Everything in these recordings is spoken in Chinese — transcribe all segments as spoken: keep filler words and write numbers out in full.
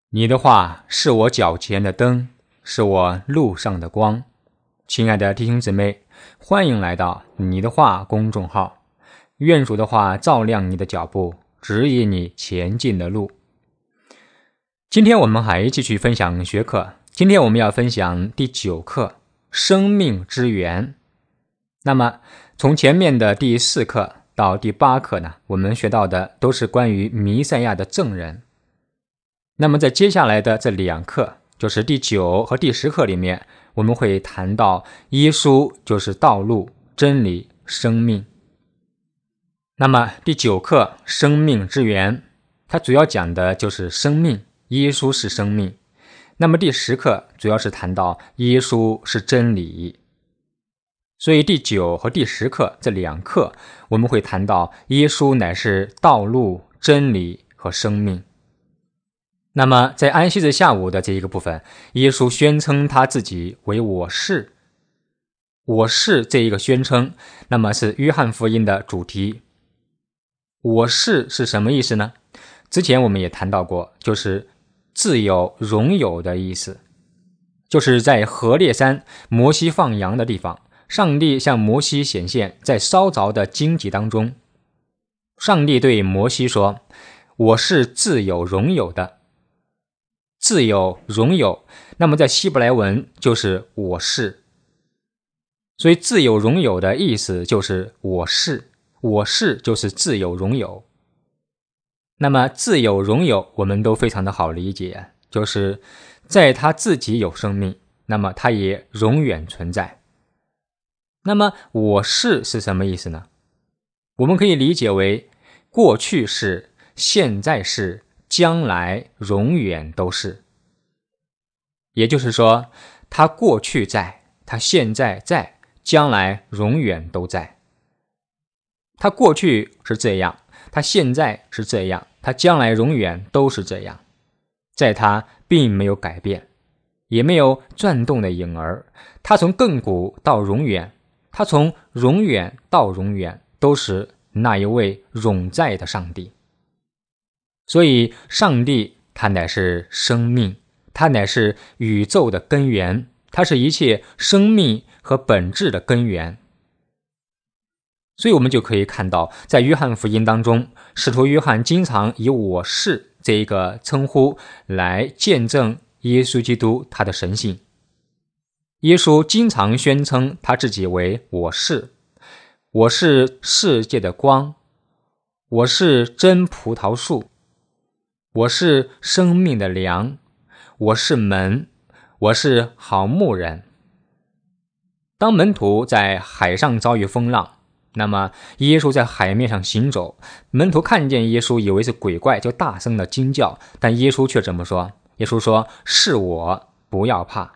你的话是我脚前的灯，是我路上的光。亲爱的弟兄姊妹，欢迎来到你的话公众号，愿主的话照亮你的脚步，指引你前进的路。今天我们还继续分享学课，今天我们要分享第九课，生命之源。那么从前面的第四课到第八课呢，我们学到的都是关于弥赛亚的证人。那么在接下来的这两课，就是第九和第十课里面，我们会谈到耶稣就是道路、真理、生命。那么第九课生命之源，它主要讲的就是生命，耶稣是生命。那么第十课主要是谈到耶稣是真理。所以第九和第十课这两课，我们会谈到耶稣乃是道路、真理和生命。那么在安息日下午的这一个部分，耶稣宣称他自己为我是。我是这一个宣称，那么是约翰福音的主题。我是是什么意思呢？之前我们也谈到过，就是自有荣有的意思。就是在何烈山摩西放羊的地方，上帝向摩西显现，在烧着的荆棘当中，上帝对摩西说，我是自有荣有的。自有荣有，那么在希伯来文就是我是。所以自有荣有的意思就是我是，我是就是自有荣有。那么自有荣有我们都非常的好理解，就是在他自己有生命，那么他也永远存在。那么我是是什么意思呢？我们可以理解为过去是，现在是，将来永远都是。也就是说，他过去在，他现在在，将来永远都在。他过去是这样，他现在是这样，他将来永远都是这样。在他并没有改变，也没有转动的影儿。他从亘古到永远，他从永远到永远都是那一位永在的上帝。所以上帝他乃是生命，他乃是宇宙的根源，他是一切生命和本质的根源。所以我们就可以看到，在约翰福音当中，使徒约翰经常以我是这一个称呼来见证耶稣基督他的神性。耶稣经常宣称他自己为我是，我是世界的光，我是真葡萄树，我是生命的粮，我是门，我是好牧人。当门徒在海上遭遇风浪，那么耶稣在海面上行走，门徒看见耶稣以为是鬼怪，就大声的惊叫，但耶稣却这么说，耶稣说，是我，不要怕。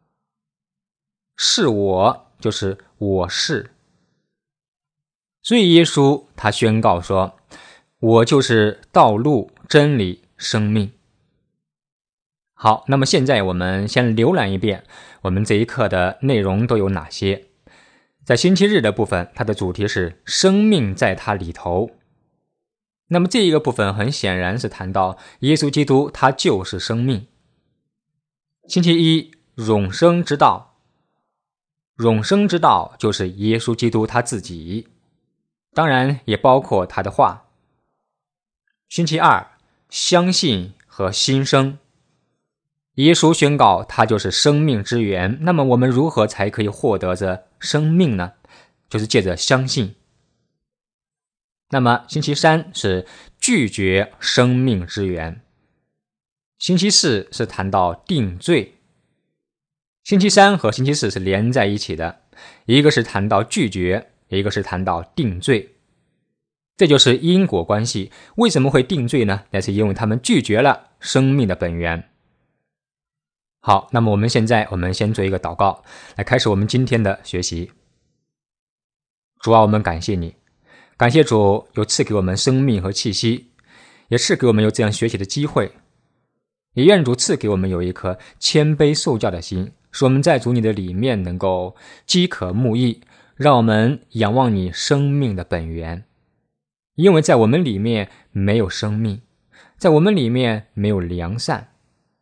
是我就是我是。所以耶稣他宣告说，我就是道路、真理、生命。好，那么现在我们先浏览一遍我们这一课的内容都有哪些。在星期日的部分，它的主题是生命在它里头。那么这一个部分很显然是谈到耶稣基督他就是生命。星期一，永生之道。永生之道就是耶稣基督他自己，当然也包括他的话。星期二，相信和新生。耶稣宣告他就是生命之源，那么我们如何才可以获得这生命呢？就是借着相信。那么星期三是拒绝生命之源。星期四是谈到定罪。星期三和星期四是连在一起的，一个是谈到拒绝，一个是谈到定罪。这就是因果关系。为什么会定罪呢？那是因为他们拒绝了生命的本源。好，那么我们现在我们先做一个祷告，来开始我们今天的学习。主啊，我们感谢你，感谢主有赐给我们生命和气息，也赐给我们有这样学习的机会，也愿主赐给我们有一颗谦卑受教的心，使我们在主你的里面能够饥渴慕义，让我们仰望你生命的本源。因为在我们里面没有生命，在我们里面没有良善，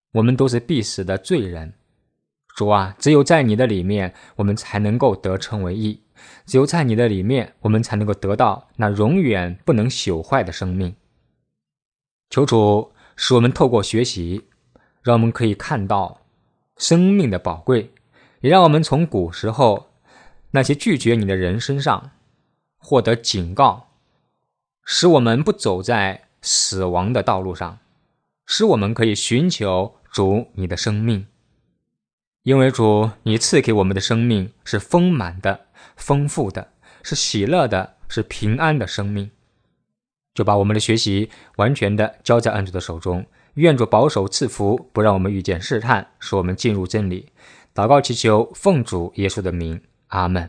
我们都是必死的罪人。主啊，只有在你的里面，我们才能够得称为义，只有在你的里面，我们才能够得到那永远不能朽坏的生命。求主使我们透过学习，让我们可以看到生命的宝贵，也让我们从古时候那些拒绝你的人身上获得警告，使我们不走在死亡的道路上，使我们可以寻求主你的生命。因为主你赐给我们的生命是丰满的、丰富的，是喜乐的，是平安的生命。就把我们的学习完全的交在恩主的手中，愿主保守赐福，不让我们遇见试探，使我们进入真理。祷告祈求奉主耶稣的名，阿们。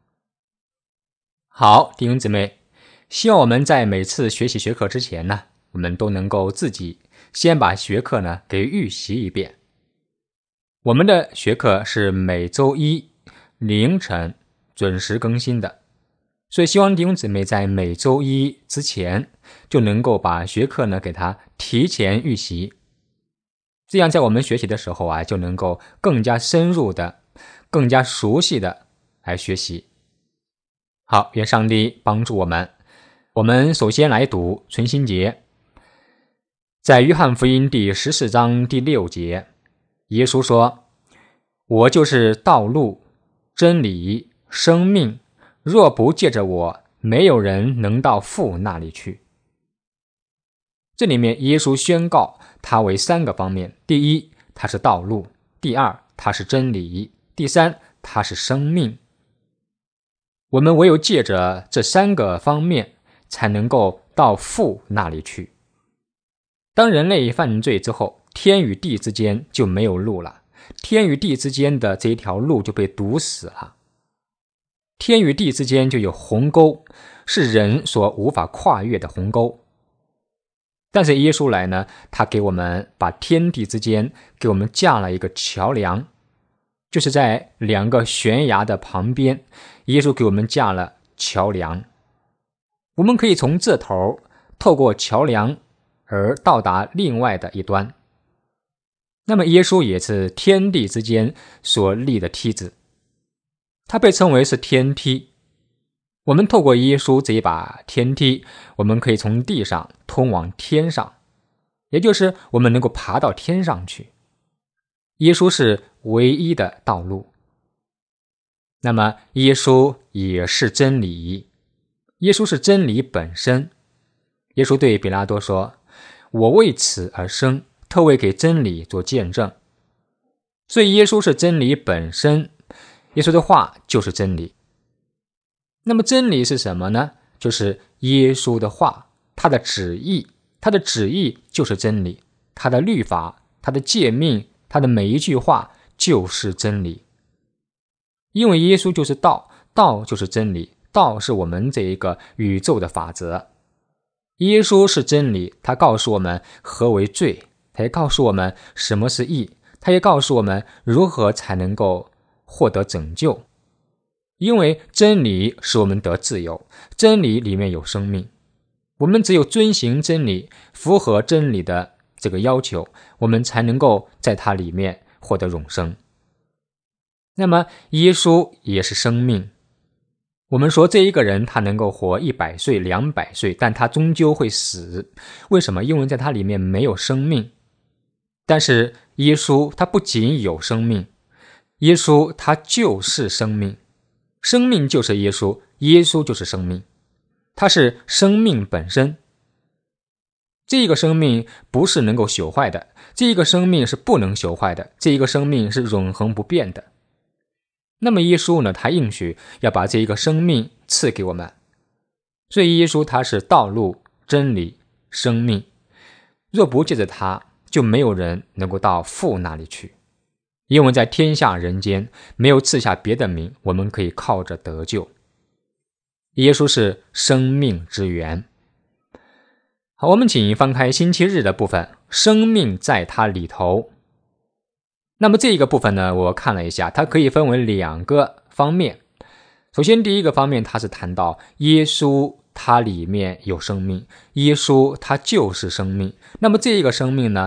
好，弟兄姊妹，希望我们在每次学习学课之前呢，我们都能够自己先把学课呢给预习一遍。我们的学课是每周一凌晨准时更新的，所以希望弟兄姊妹在每周一之前就能够把学课呢给它提前预习，这样在我们学习的时候啊，就能够更加深入的、更加熟悉的来学习。好，愿上帝帮助我们。我们首先来读存心节，在约翰福音第十四章第六节，耶稣说：我就是道路、真理、生命，若不借着我，没有人能到父那里去。这里面耶稣宣告他为三个方面：第一，他是道路；第二，他是真理；第三，他是生命。我们唯有借着这三个方面，才能够到父那里去。当人类犯罪之后，天与地之间就没有路了，天与地之间的这一条路就被堵死了。天与地之间就有鸿沟，是人所无法跨越的鸿沟。但是耶稣来呢，他给我们把天地之间给我们架了一个桥梁，就是在两个悬崖的旁边，耶稣给我们架了桥梁。我们可以从这头透过桥梁而到达另外的一端。那么耶稣也是天地之间所立的梯子，它被称为是天梯。我们透过耶稣这一把天梯，我们可以从地上通往天上，也就是我们能够爬到天上去。耶稣是唯一的道路。那么耶稣也是真理，耶稣是真理本身。耶稣对比拉多说：我为此而生，特为给真理做见证。所以耶稣是真理本身，耶稣的话就是真理。那么真理是什么呢？就是耶稣的话，他的旨意，他的旨意就是真理，他的律法，他的诫命，他的每一句话就是真理。因为耶稣就是道，道就是真理，道是我们这一个宇宙的法则。耶稣是真理，他告诉我们何为罪，他也告诉我们什么是义，他也告诉我们如何才能够获得拯救。因为真理使我们得自由，真理里面有生命。我们只有遵行真理，符合真理的这个要求，我们才能够在它里面获得永生。那么耶稣也是生命。我们说这一个人他能够活一百岁、两百岁，但他终究会死。为什么？因为在他里面没有生命。但是耶稣他不仅有生命，耶稣他就是生命。生命就是耶稣，耶稣就是生命，他是生命本身。这个生命不是能够朽坏的，这个生命是不能朽坏的，这个生命是永恒不变的。那么耶稣呢，他应许要把这一个生命赐给我们。所以耶稣他是道路、真理、生命，若不借着他，就没有人能够到父那里去。因为在天下人间没有赐下别的名，我们可以靠着得救。耶稣是生命之源。好，我们请翻开星期日的部分，生命在它里头。那么这个部分呢，我看了一下，它可以分为两个方面。首先第一个方面，它是谈到耶稣它里面有生命，耶稣它就是生命。那么这个生命呢，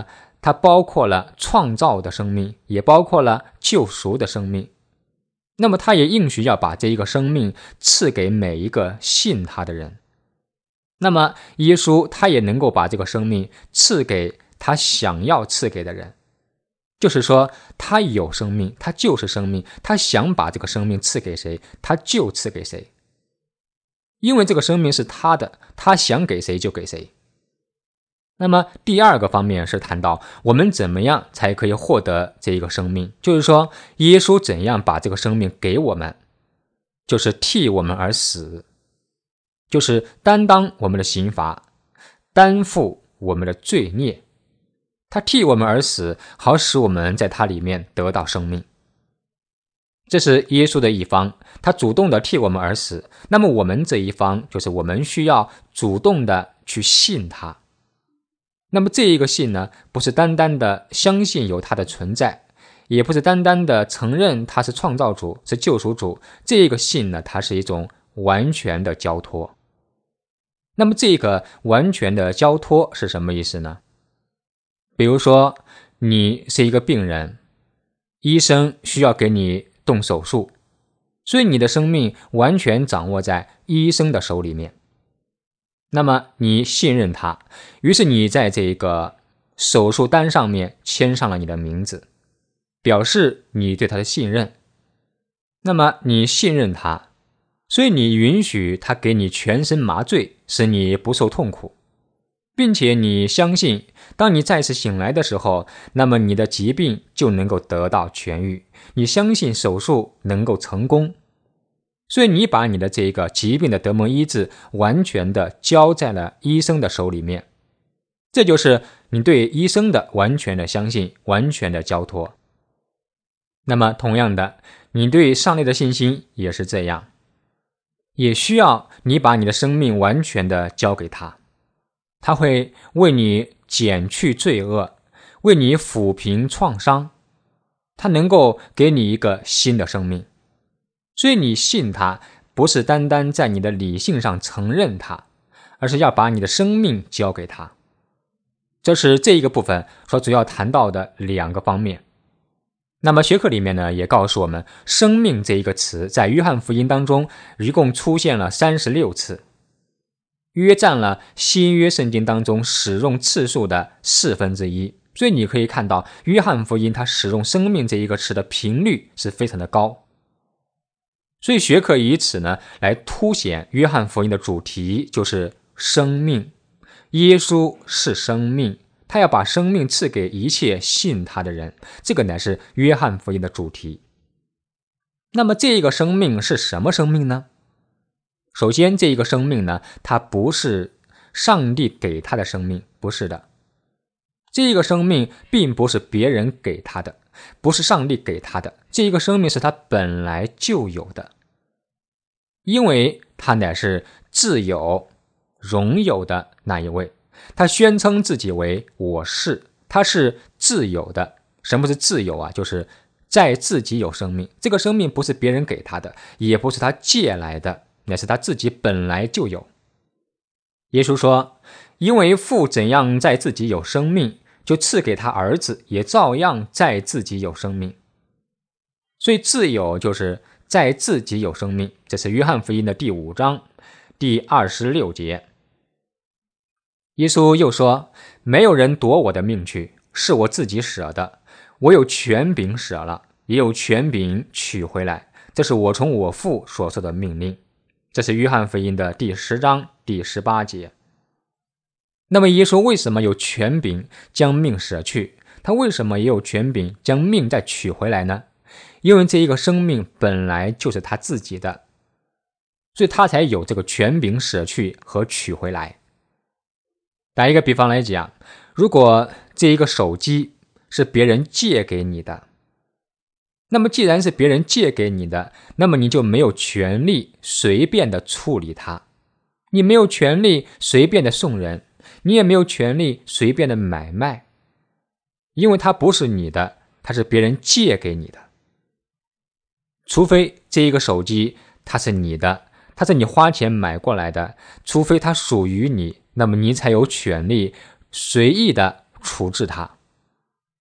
它包括了创造的生命，也包括了救赎的生命。那么他也应许要把这一个生命赐给每一个信他的人。那么耶稣他也能够把这个生命赐给他想要赐给的人，就是说他有生命，他就是生命，他想把这个生命赐给谁，他就赐给谁。因为这个生命是他的，他想给谁就给谁。那么第二个方面是谈到我们怎么样才可以获得这一个生命，就是说耶稣怎样把这个生命给我们，就是替我们而死，就是担当我们的刑罚，担负我们的罪孽。他替我们而死，好使我们在他里面得到生命。这是耶稣的一方，他主动的替我们而死。那么我们这一方，就是我们需要主动的去信他。那么这一个信呢，不是单单的相信有他的存在，也不是单单的承认他是创造主，是救赎主。这一个信呢，它是一种完全的交托。那么这个完全的交托是什么意思呢？比如说你是一个病人，医生需要给你动手术，所以你的生命完全掌握在医生的手里面。那么你信任他，于是你在这个手术单上面签上了你的名字，表示你对他的信任。那么你信任他，所以你允许他给你全身麻醉，使你不受痛苦，并且你相信当你再次醒来的时候，那么你的疾病就能够得到痊愈，你相信手术能够成功，所以你把你的这个疾病的得蒙医治完全的交在了医生的手里面。这就是你对医生的完全的相信，完全的交托。那么同样的，你对上帝的信心也是这样，也需要你把你的生命完全的交给他。他会为你减去罪恶，为你抚平创伤，他能够给你一个新的生命。所以你信他，不是单单在你的理性上承认他，而是要把你的生命交给他。这是这一个部分所主要谈到的两个方面。那么学科里面呢，也告诉我们，生命这一个词在约翰福音当中一共出现了三十六次，约占了新约圣经当中使用次数的四分之一。所以你可以看到约翰福音它使用生命这一个词的频率是非常的高。所以学科以此呢来凸显约翰福音的主题，就是生命。耶稣是生命，他要把生命赐给一切信他的人，这个乃是约翰福音的主题。那么这个生命是什么生命呢？首先这一个生命呢，它不是上帝给他的生命，不是的。这个生命并不是别人给他的，不是上帝给他的，这一个生命是他本来就有的，因为他乃是自有荣有的那一位。他宣称自己为我是，他是自有的。什么是自有啊？就是在自己有生命，这个生命不是别人给他的，也不是他借来的，乃是他自己本来就有。耶稣说，因为父怎样在自己有生命，就赐给他儿子也照样在自己有生命。所以自有就是在自己有生命，这是约翰福音的第五章第二十六节。耶稣又说，没有人夺我的命去，是我自己舍的，我有权柄舍了，也有权柄取回来，这是我从我父所受的命令。这是约翰福音的第十章第十八节。那么耶稣为什么有权柄将命舍去？他为什么也有权柄将命再取回来呢？因为这一个生命本来就是他自己的，所以他才有这个权柄舍去和取回来。打一个比方来讲，如果这一个手机是别人借给你的，那么既然是别人借给你的，那么你就没有权利随便的处理它，你没有权利随便的送人，你也没有权利随便的买卖，因为它不是你的，它是别人借给你的。除非这一个手机它是你的，它是你花钱买过来的，除非它属于你，那么你才有权利随意的处置它。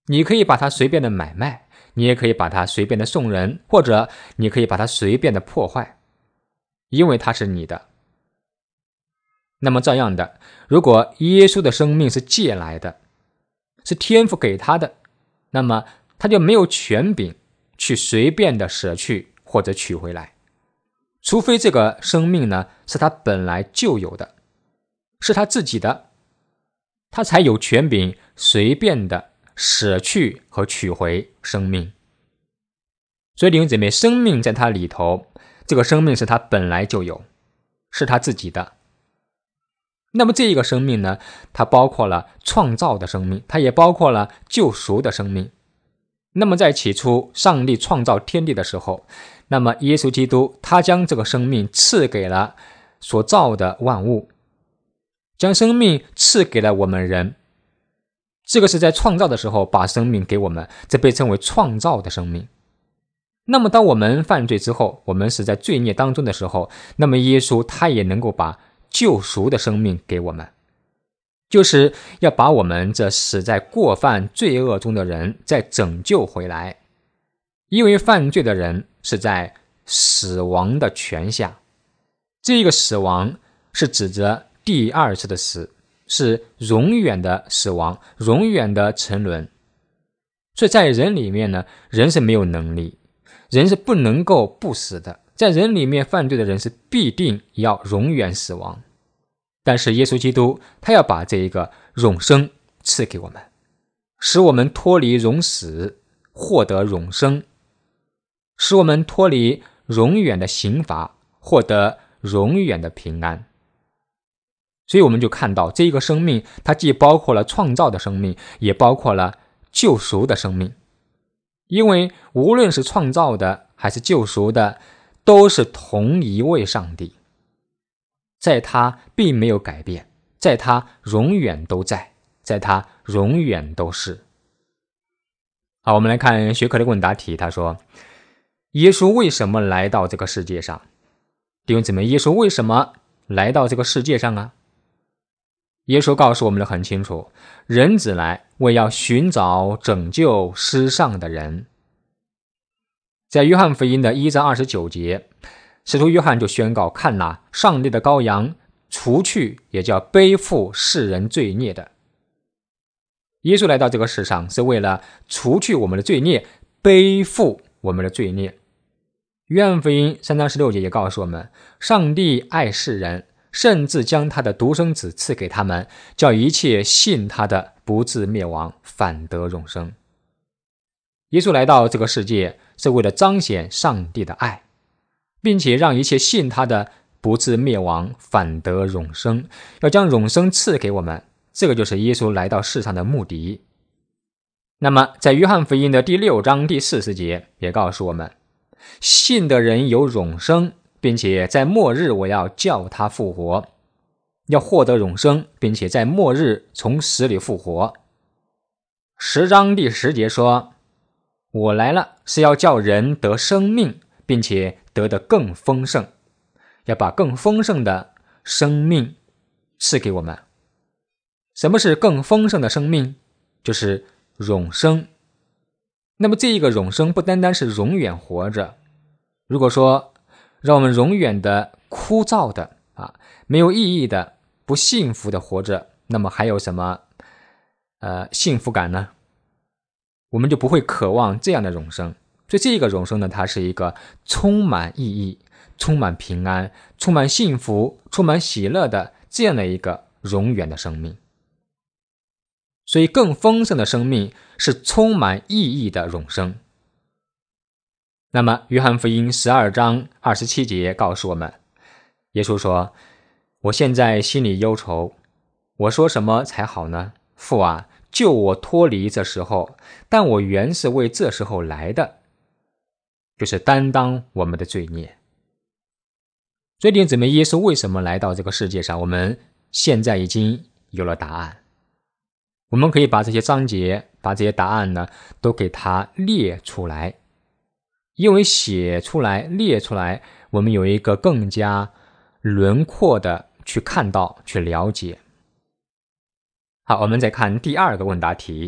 你可以把它随便的买卖，你也可以把它随便的送人，或者你可以把它随便的破坏，因为它是你的。那么这样的，如果耶稣的生命是借来的，是天父给他的，那么他就没有权柄去随便的舍去或者取回来，除非这个生命呢是他本来就有的，是他自己的，他才有权柄随便的舍去和取回生命。所以弟兄姊妹，生命在他里头，这个生命是他本来就有，是他自己的。那么这一个生命呢，它包括了创造的生命，它也包括了救赎的生命。那么在起初上帝创造天地的时候，那么耶稣基督他将这个生命赐给了所造的万物，将生命赐给了我们人。这个是在创造的时候把生命给我们，这被称为创造的生命。那么当我们犯罪之后，我们是在罪孽当中的时候，那么耶稣他也能够把救赎的生命给我们，就是要把我们这死在过犯罪恶中的人再拯救回来。因为犯罪的人是在死亡的权下，这个死亡是指着第二次的死，是永远的死亡，永远的沉沦。所以在人里面呢，人是没有能力，人是不能够不死的，在人里面犯罪的人是必定要永远死亡。但是耶稣基督他要把这一个永生赐给我们，使我们脱离永死，获得永生，使我们脱离永远的刑罚，获得永远的平安。所以我们就看到这一个生命，它既包括了创造的生命，也包括了救赎的生命。因为无论是创造的还是救赎的，都是同一位上帝，在他并没有改变，在他永远都在，在他永远都是。好，我们来看学科的问答题，他说耶稣为什么来到这个世界上？弟兄姊妹，耶稣为什么来到这个世界上啊？耶稣告诉我们的很清楚，人子来为要寻找拯救失丧的人。在约翰福音的一章二十九节，使徒约翰就宣告，看哪，上帝的羔羊，除去也叫背负世人罪孽的。耶稣来到这个世上是为了除去我们的罪孽，背负我们的罪孽。约翰福音三章十六节也告诉我们，上帝爱世人，甚至将他的独生子赐给他们，叫一切信他的不至灭亡，反得永生。耶稣来到这个世界是为了彰显上帝的爱，并且让一切信他的不至灭亡，反得永生，要将永生赐给我们。这个就是耶稣来到世上的目的。那么在约翰福音的第六章第四十节也告诉我们，信的人有永生，并且在末日我要叫他复活，要获得永生，并且在末日从死里复活。十章第十节说，我来了是要叫人得生命，并且得得更丰盛，要把更丰盛的生命赐给我们。什么是更丰盛的生命？就是永生。那么这一个永生不单单是永远活着，如果说让我们永远的枯燥的啊，没有意义的，不幸福的活着，那么还有什么呃幸福感呢？我们就不会渴望这样的永生。所以这个永生呢，它是一个充满意义、充满平安、充满幸福、充满喜乐的这样的一个永远的生命。所以更丰盛的生命是充满意义的永生。那么约翰福音十二章二十七节告诉我们，耶稣说，我现在心里忧愁，我说什么才好呢？父啊，救我脱离这时候，但我原是为这时候来的，就是担当我们的罪孽。所以弟兄姊妹，耶稣为什么来到这个世界上，我们现在已经有了答案。我们可以把这些章节，把这些答案呢，都给它列出来，因为写出来、列出来，我们有一个更加轮廓的去看到、去了解。好，我们再看第二个问答题，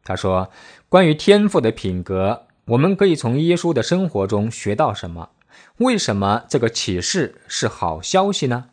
他说，关于天父的品格，我们可以从耶稣的生活中学到什么？为什么这个启示是好消息呢？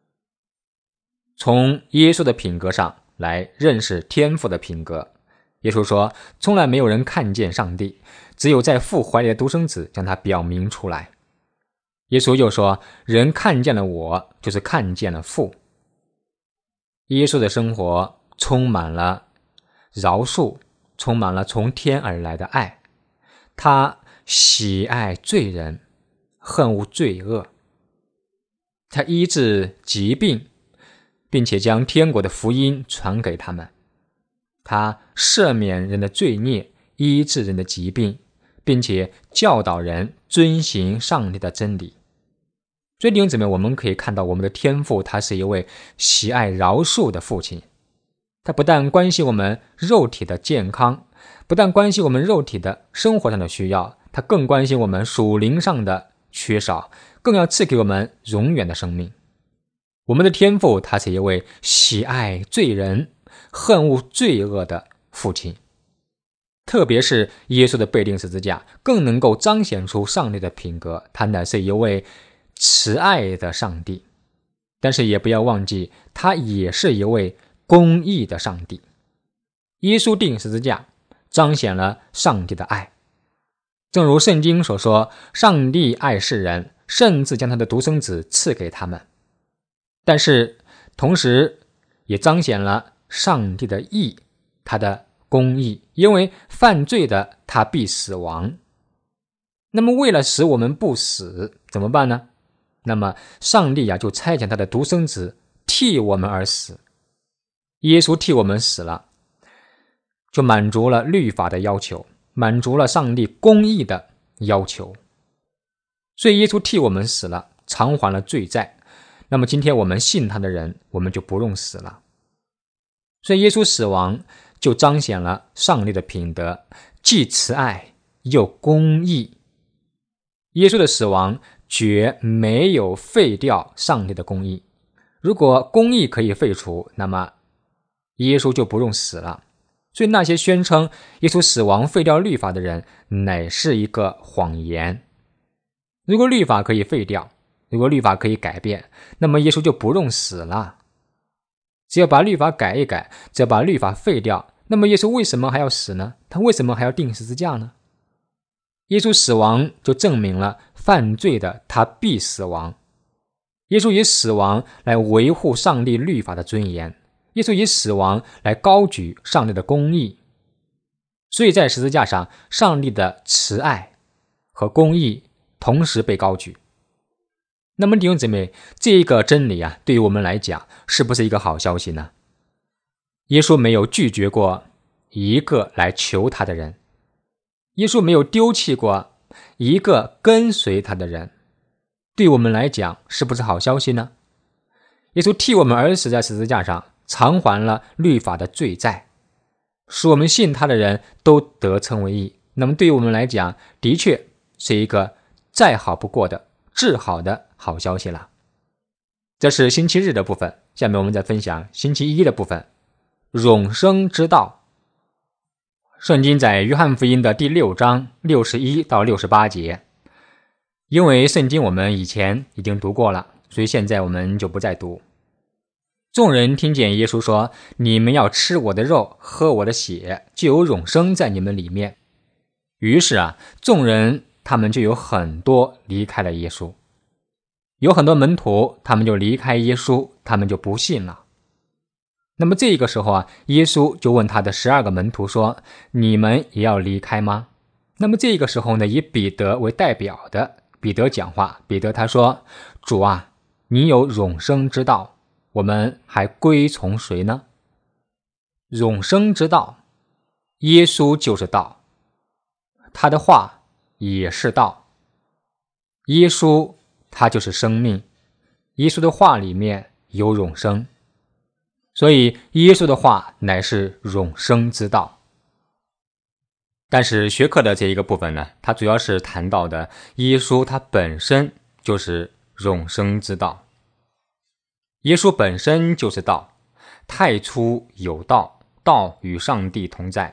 从耶稣的品格上来认识天父的品格。耶稣说，从来没有人看见上帝，只有在父怀里的独生子将他表明出来。耶稣又说，人看见了我，就是看见了父。耶稣的生活充满了饶恕，充满了从天而来的爱。他喜爱罪人，恨恶罪恶。他医治疾病，并且将天国的福音传给他们。他赦免人的罪孽，医治人的疾病，并且教导人遵行上帝的真理。所以弟兄姊妹，我们可以看到我们的天父，他是一位喜爱饶恕的父亲。他不但关心我们肉体的健康，不但关心我们肉体的生活上的需要，他更关心我们属灵上的缺少，更要赐给我们永远的生命。我们的天父，他是一位喜爱罪人，恨恶罪恶的父亲。特别是耶稣的被钉十字架，更能够彰显出上帝的品格，他乃是一位慈爱的上帝。但是也不要忘记，他也是一位公义的上帝。耶稣钉十字架彰显了上帝的爱。正如圣经所说，上帝爱世人，甚至将他的独生子赐给他们。但是同时也彰显了上帝的义，他的公义，因为犯罪的他必死亡。那么为了使我们不死，怎么办呢？那么上帝呀、啊，就差遣他的独生子替我们而死。耶稣替我们死了，就满足了律法的要求，满足了上帝公义的要求。所以耶稣替我们死了，偿还了罪债。那么今天我们信他的人，我们就不用死了。所以耶稣死亡就彰显了上帝的品德，既慈爱又公义。耶稣的死亡绝没有废掉上帝的公义。如果公义可以废除，那么耶稣就不用死了。所以那些宣称耶稣死亡废掉律法的人，乃是一个谎言。如果律法可以废掉，如果律法可以改变，那么耶稣就不用死了。只要把律法改一改，只要把律法废掉，那么耶稣为什么还要死呢？他为什么还要钉十字架呢？耶稣死亡就证明了犯罪的他必死亡。耶稣以死亡来维护上帝律法的尊严，耶稣以死亡来高举上帝的公义。所以在十字架上，上帝的慈爱和公义同时被高举。那么弟兄姊妹，这一个真理啊，对于我们来讲是不是一个好消息呢？耶稣没有拒绝过一个来求他的人，耶稣没有丢弃过一个跟随他的人。对我们来讲是不是好消息呢？耶稣替我们而死在十字架上，偿还了律法的罪债，使我们信他的人都得称为义。那么对于我们来讲，的确是一个再好不过的至好的好消息了。这是星期日的部分，下面我们再分享星期一的部分，永生之道。圣经在约翰福音的第六章六十一到六十八节。因为圣经我们以前已经读过了，所以现在我们就不再读。众人听见耶稣说，你们要吃我的肉，喝我的血，就有永生在你们里面。于是啊，众人他们就有很多离开了耶稣，有很多门徒他们就离开耶稣，他们就不信了。那么这个时候啊，耶稣就问他的十二个门徒说，你们也要离开吗？那么这个时候呢，以彼得为代表的彼得讲话。彼得他说，主啊，你有永生之道，我们还归从谁呢？永生之道，耶稣就是道，他的话也是道。耶稣他就是生命，耶稣的话里面有永生，所以耶稣的话乃是永生之道。但是学科的这一个部分呢，它主要是谈到的耶稣他本身就是永生之道。耶稣本身就是道，太初有道，道与上帝同在，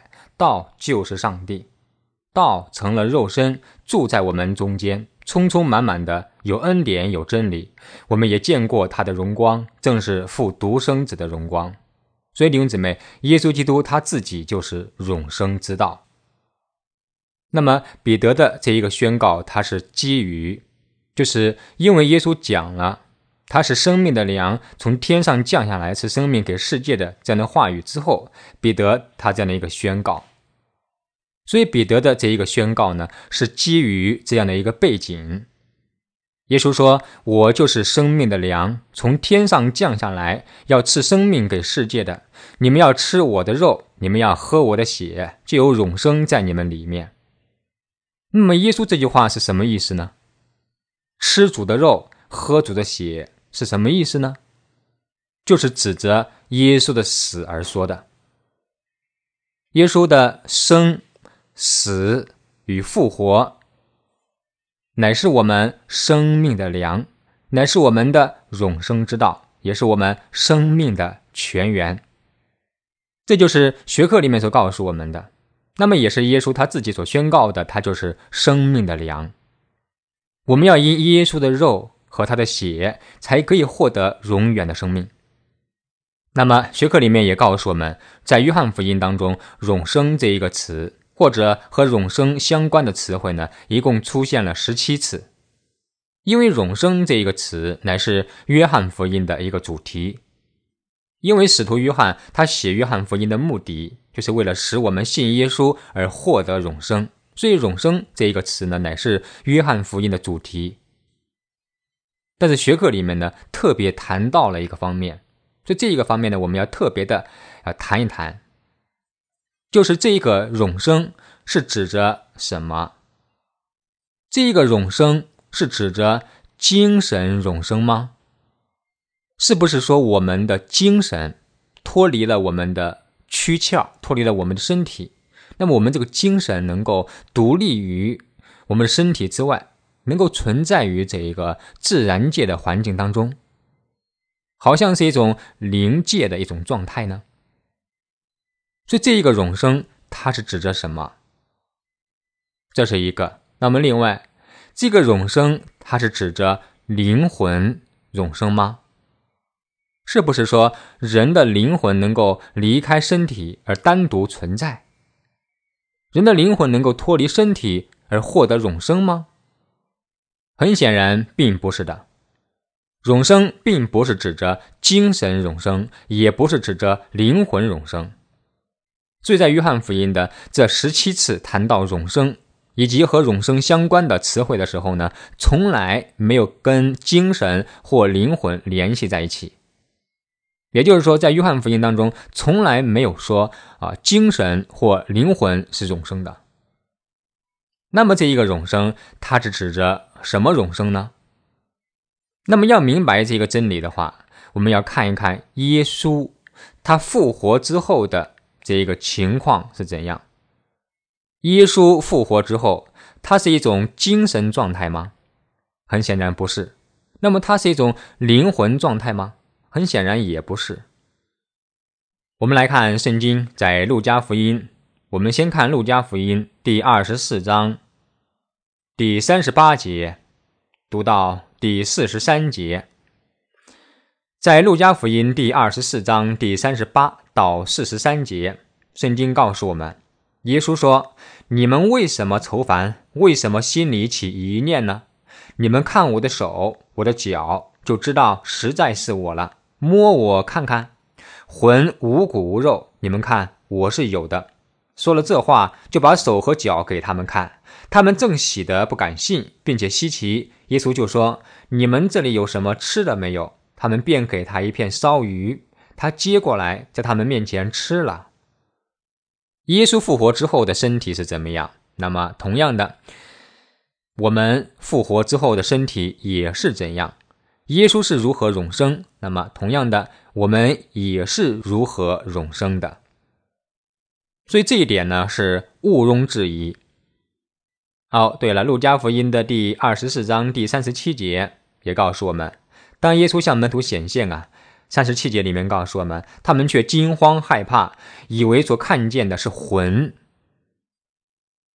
道就是上帝，道成了肉身，住在我们中间，充充满满的有恩典有真理，我们也见过他的荣光，正是父独生子的荣光。所以弟兄姊妹，耶稣基督他自己就是永生之道。那么彼得的这一个宣告，他是基于就是因为耶稣讲了他是生命的粮，从天上降下来，是生命给世界的这样的话语之后，彼得他这样的一个宣告。所以彼得的这一个宣告呢，是基于这样的一个背景。耶稣说，我就是生命的粮，从天上降下来，要赐生命给世界的。你们要吃我的肉，你们要喝我的血，就有永生在你们里面。那么耶稣这句话是什么意思呢？吃主的肉，喝主的血是什么意思呢？就是指着耶稣的死而说的。耶稣的生、死与复活，乃是我们生命的粮，乃是我们的永生之道，也是我们生命的泉源。这就是学课里面所告诉我们的，那么也是耶稣他自己所宣告的，他就是生命的粮。我们要因耶稣的肉和他的血，才可以获得永远的生命。那么学课里面也告诉我们，在约翰福音当中，永生这一个词，或者和永生相关的词汇呢，一共出现了十七次。因为永生这一个词乃是约翰福音的一个主题，因为使徒约翰他写约翰福音的目的，就是为了使我们信耶稣而获得永生，所以永生这一个词呢，乃是约翰福音的主题。但是学课里面呢，特别谈到了一个方面，所以这一个方面呢，我们要特别的要谈一谈，就是这个永生是指着什么？这个永生是指着精神永生吗？是不是说我们的精神脱离了我们的躯壳，脱离了我们的身体，那么我们这个精神能够独立于我们的身体之外，能够存在于这一个自然界的环境当中，好像是一种灵界的一种状态呢？所以这一个永生它是指着什么？这是一个。那么另外，这个永生它是指着灵魂永生吗？是不是说人的灵魂能够离开身体而单独存在？人的灵魂能够脱离身体而获得永生吗？很显然并不是的。永生并不是指着精神永生，也不是指着灵魂永生。所以在约翰福音的这十七次谈到永生以及和永生相关的词汇的时候呢，从来没有跟精神或灵魂联系在一起。也就是说，在约翰福音当中，从来没有说啊精神或灵魂是永生的。那么这一个永生，它是指着什么永生呢？那么要明白这个真理的话，我们要看一看耶稣他复活之后的这一个情况是怎样。耶稣复活之后，它是一种精神状态吗？很显然不是。那么它是一种灵魂状态吗？很显然也不是。我们来看圣经在路加福音，我们先看路加福音第二十四章第三十八节读到第四十三节。在路加福音第二十四章第三十八到四十三节，圣经告诉我们，耶稣说，你们为什么愁烦？为什么心里起疑念呢？你们看我的手，我的脚，就知道实在是我了。摸我看看，魂无骨无肉，你们看我是有的。说了这话，就把手和脚给他们看，他们正喜得不敢信，并且稀奇。耶稣就说，你们这里有什么吃的没有？他们便给他一片烧鱼，他接过来，在他们面前吃了。耶稣复活之后的身体是怎么样？那么同样的，我们复活之后的身体也是怎样？耶稣是如何永生，那么同样的，我们也是如何永生的。所以这一点呢，是毋庸置疑。好，对了，路加福音的第二十四章第三十七节也告诉我们，当耶稣向门徒显现啊，三十七节里面告诉我们，他们却惊慌害怕，以为所看见的是魂，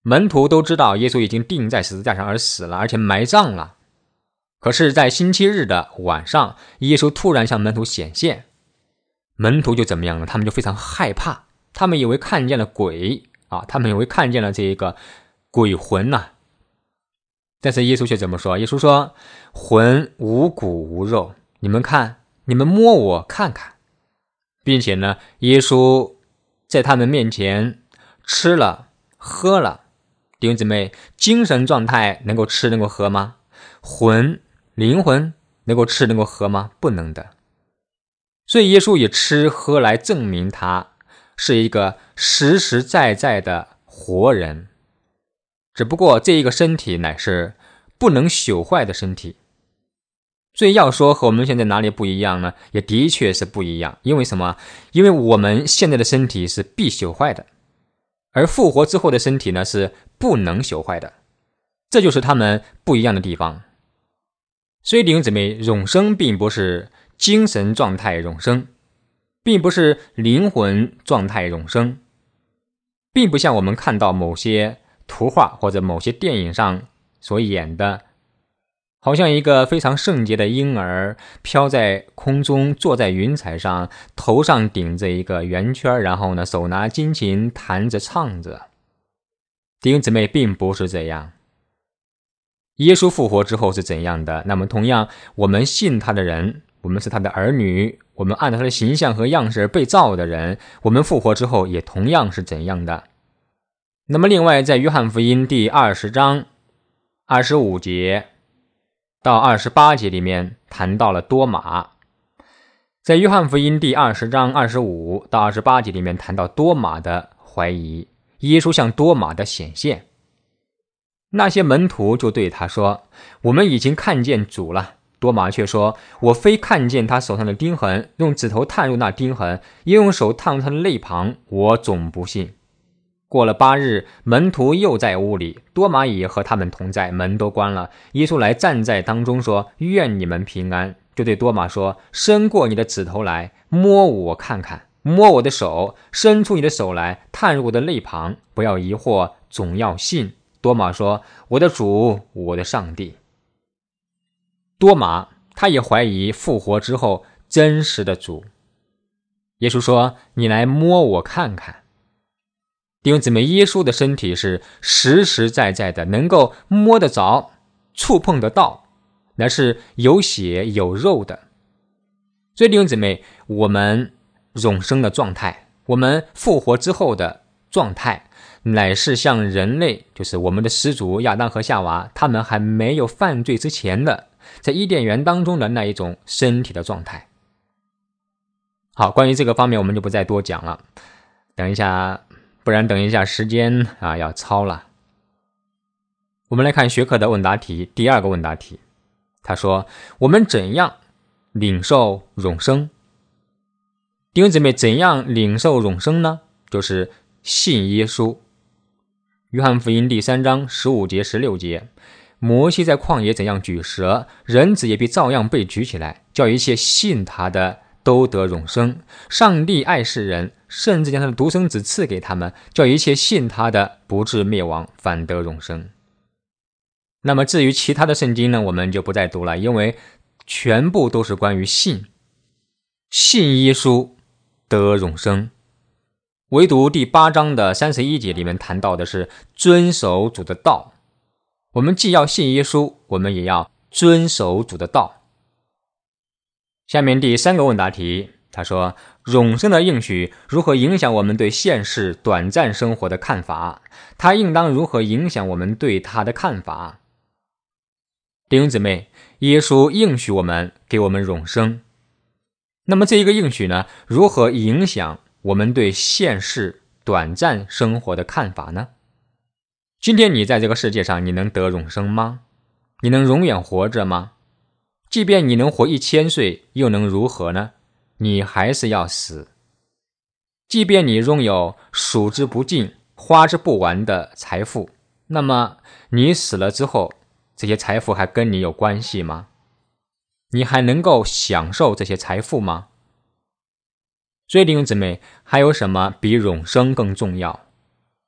门徒都知道耶稣已经钉在十字架上而死了，而且埋葬了。可是在星期日的晚上，耶稣突然向门徒显现，门徒就怎么样呢？他们就非常害怕，他们以为看见了鬼啊，他们以为看见了这个鬼魂呐、啊。但是耶稣却怎么说？耶稣说，魂无骨无肉，你们看，你们摸我看看。并且呢，耶稣在他们面前吃了喝了。弟兄姊妹，精神状态能够吃能够喝吗？魂灵魂能够吃能够喝吗？不能的。所以耶稣以吃喝来证明他是一个实实在在的活人，只不过这一个身体乃是不能朽坏的身体。所以要说和我们现在哪里不一样呢？也的确是不一样。因为什么？因为我们现在的身体是必朽坏的，而复活之后的身体呢是不能朽坏的，这就是他们不一样的地方。所以弟兄姊妹，永生并不是精神状态永生，并不是灵魂状态永生，并不像我们看到某些图画或者某些电影上所演的，好像一个非常圣洁的婴儿飘在空中，坐在云彩上，头上顶着一个圆圈，然后呢手拿金琴弹着唱着。弟兄姊妹，并不是这样。耶稣复活之后是怎样的？那么同样，我们信他的人，我们是他的儿女，我们按照他的形象和样式被造的人，我们复活之后也同样是怎样的。那么另外，在约翰福音第二十章二十五节到二十八节里面谈到了多马。在约翰福音第二十章二十五到二十八节里面谈到多马的怀疑，耶稣向多马的显现。那些门徒就对他说，我们已经看见主了。多马却说，我非看见他手上的钉痕，用指头探入那钉痕，也用手探入他的肋旁，我总不信。过了八日，门徒又在屋里，多马也和他们同在，门都关了。耶稣来站在当中说，愿你们平安。就对多马说，伸过你的指头来，摸我看看，摸我的手，伸出你的手来，探入我的肋旁，不要疑惑，总要信。多马说，我的主，我的上帝。多马他也怀疑复活之后真实的主。耶稣说，你来摸我看看。弟兄姊妹，耶稣的身体是实实在在的，能够摸得着，触碰得到，那是有血有肉的。所以弟兄姊妹，我们永生的状态，我们复活之后的状态，乃是像人类，就是我们的始祖亚当和夏娃，他们还没有犯罪之前的，在伊甸园当中的那一种身体的状态。好，关于这个方面我们就不再多讲了，等一下，不然等一下时间啊要超了。我们来看学科的问答题，第二个问答题，他说，我们怎样领受永生？弟兄姊妹，怎样领受永生呢？就是信耶稣。约翰福音第三章十五节十六节，摩西在旷野怎样举蛇，人子也必照样被举起来，叫一切信他的都得永生。上帝爱世人，甚至将他的独生子赐给他们，叫一切信他的不至灭亡，反得永生。那么至于其他的圣经呢，我们就不再读了，因为全部都是关于信，信耶稣得永生。唯独第八章的三十一节里面谈到的是遵守主的道。我们既要信耶稣，我们也要遵守主的道。下面第三个问答题，他说，永生的应许如何影响我们对现世短暂生活的看法？它应当如何影响我们对它的看法？弟兄姊妹，耶稣应许我们，给我们永生。那么这一个应许呢，如何影响我们对现世短暂生活的看法呢？今天你在这个世界上，你能得永生吗？你能永远活着吗？即便你能活一千岁，又能如何呢？你还是要死。即便你拥有数之不尽、花之不完的财富，那么你死了之后，这些财富还跟你有关系吗？你还能够享受这些财富吗？所以弟兄姊妹，还有什么比永生更重要？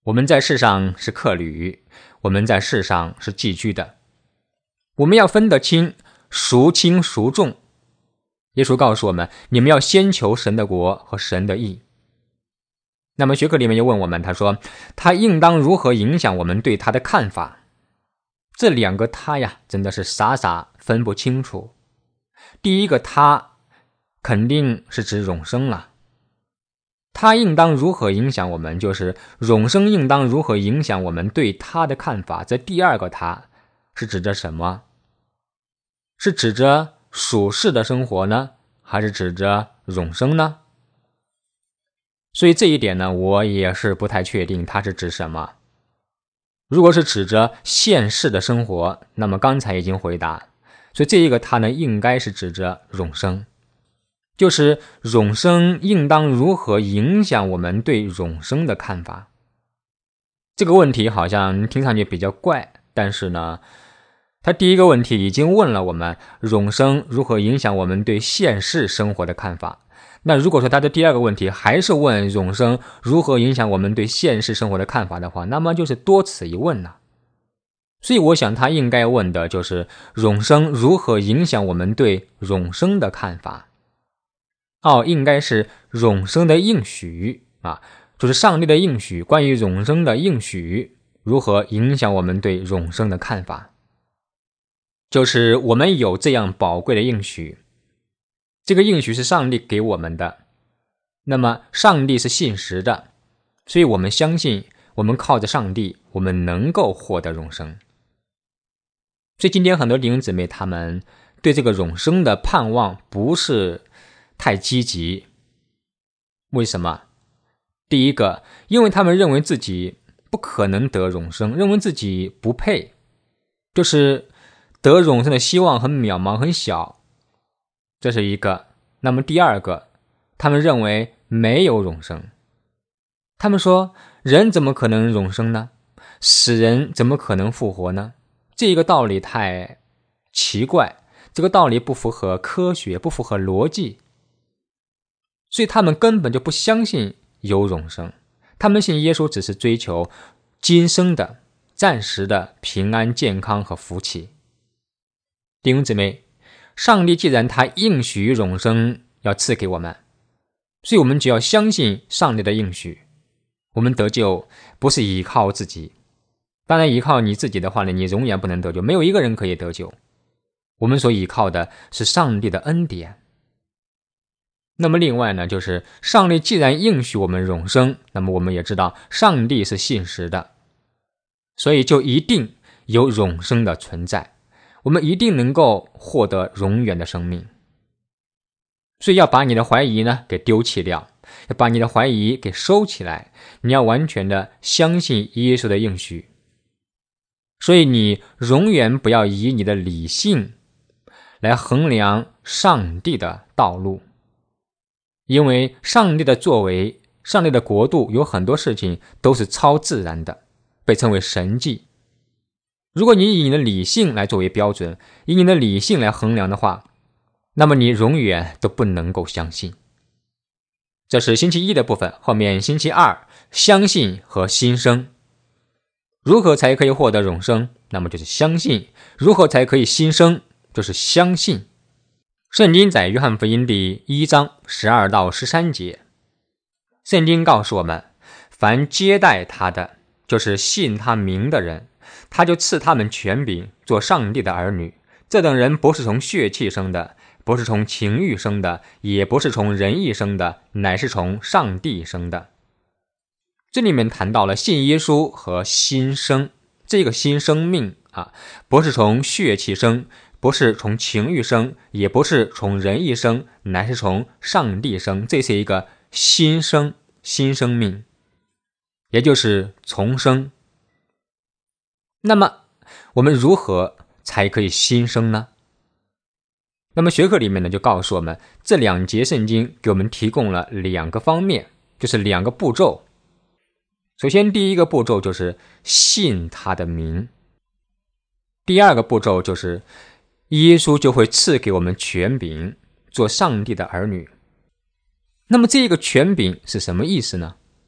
我们在世上是客旅，我们在世上是寄居的，我们要分得清孰轻孰重。耶稣告诉我们，你们要先求神的国和神的义。那么学科里面又问我们，他说他应当如何影响我们对他的看法。这两个他呀，真的是傻傻分不清楚。第一个他肯定是指永生了，他应当如何影响我们，就是永生应当如何影响我们对他的看法。这第二个他是指着什么？是指着属世的生活呢，还是指着永生呢？所以这一点呢，我也是不太确定它是指什么。如果是指着现世的生活，那么刚才已经回答，所以这一个它呢，应该是指着永生，就是永生应当如何影响我们对永生的看法。这个问题好像听上去比较怪，但是呢，他第一个问题已经问了我们永生如何影响我们对现世生活的看法。那如果说他的第二个问题还是问永生如何影响我们对现世生活的看法的话，那么就是多此一问了。所以我想他应该问的就是永生如何影响我们对永生的看法。哦，应该是永生的应许啊，就是上帝的应许，关于永生的应许如何影响我们对永生的看法。就是我们有这样宝贵的应许，这个应许是上帝给我们的，那么上帝是信实的，所以我们相信，我们靠着上帝，我们能够获得永生。所以今天很多弟兄姊妹他们对这个永生的盼望不是太积极。为什么？第一个，因为他们认为自己不可能得永生，认为自己不配，就是得永生的希望很渺茫很小，这是一个。那么第二个，他们认为没有永生。他们说，人怎么可能永生呢？死人怎么可能复活呢？这个道理太奇怪，这个道理不符合科学，不符合逻辑。所以他们根本就不相信有永生，他们信耶稣只是追求今生的暂时的平安健康和福气。弟兄姊妹，上帝既然他应许永生要赐给我们，所以我们只要相信上帝的应许。我们得救不是依靠自己，当然依靠你自己的话呢，你永远不能得救，没有一个人可以得救。我们所依靠的是上帝的恩典。那么另外呢，就是上帝既然应许我们永生，那么我们也知道上帝是信实的，所以就一定有永生的存在，我们一定能够获得永远的生命。所以要把你的怀疑呢给丢弃掉，要把你的怀疑给收起来，你要完全的相信耶稣的应许。所以你永远不要以你的理性来衡量上帝的道路，因为上帝的作为，上帝的国度有很多事情都是超自然的，被称为神迹。如果你以你的理性来作为标准，以你的理性来衡量的话，那么你永远都不能够相信。这是星期一的部分，后面星期二，相信和新生。如何才可以获得永生？那么就是相信。如何才可以新生？就是相信。圣经在约翰福音第一章十二到十三节，圣经告诉我们，凡接待他的，就是信他名的人，他就赐他们权柄，做上帝的儿女。这等人不是从血气生的，不是从情欲生的，也不是从人意生的，乃是从上帝生的。这里面谈到了信耶稣和新生，这个新生命啊，不是从血气生，不是从情欲生，也不是从人意生，乃是从上帝生。这是一个新生，新生命，也就是重生。那么我们如何才可以新生呢？那么学科里面呢就告诉我们，这两节圣经给我们提供了两个方面，就是两个步骤。首先第一个步骤就是信他的名，第二个步骤就是耶稣就会赐给我们权柄，做上帝的儿女。那么这个权柄是什么意思呢？